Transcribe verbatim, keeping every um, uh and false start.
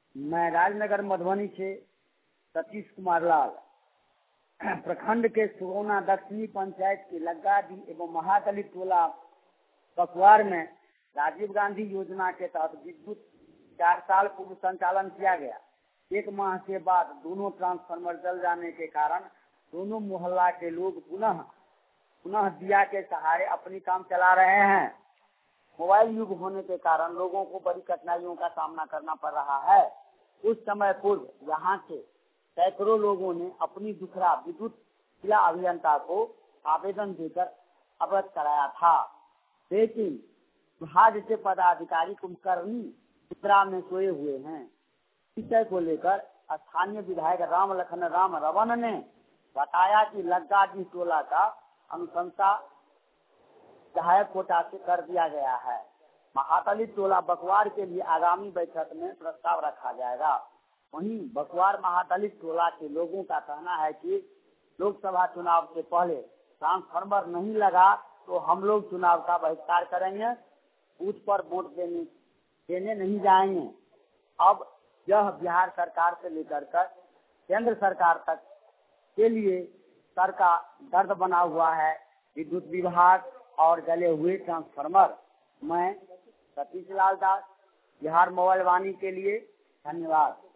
मैं राजनगर मधुबनी से सतीश कुमार लाल प्रखंड के सुगौना दक्षिणी पंचायत के लग्गादी एवं महादलित टोला बकवार में राजीव गांधी योजना के तहत विद्युत चार साल पूर्व संचालन किया गया। एक माह के बाद दोनों ट्रांसफार्मर जल जाने के कारण दोनों मोहल्ला के लोग पुनः पुनः दिया के सहारे अपनी काम चला रहे हैं। मोबाइल युग होने के कारण लोगों को बड़ी कठिनाइयों का सामना करना पड़ रहा है। कुछ समय पूर्व यहाँ के सैकड़ों लोगों ने अपनी दुखड़ा विद्युत जिला अभियंता को आवेदन देकर अवगत कराया था, लेकिन विभाग के पदाधिकारी कुंभकर्णी निद्रा में सोए हुए हैं। विषय को लेकर स्थानीय विधायक राम लखन राम रवन ने बताया कि लग्गादी टोला का अनुशंसा विधायक कोटा से कर दिया गया है। महादलित टोला बकवार के लिए आगामी बैठक में प्रस्ताव रखा जाएगा। वहीं बकवार महादलित टोला के लोगों का कहना है कि लोकसभा चुनाव से पहले ट्रांसफार्मर नहीं लगा तो हम लोग चुनाव का बहिष्कार करेंगे, बूथ पर वोट देने देने नहीं जाएंगे। अब यह बिहार सरकार से लेकर कर केंद्र सरकार तक के लिए सर का दर्द बना हुआ है, विद्युत विभाग और जले हुए ट्रांसफार्मर। मैं सतीश लाल दास, बिहार मोबाइल वाणी के लिए धन्यवाद।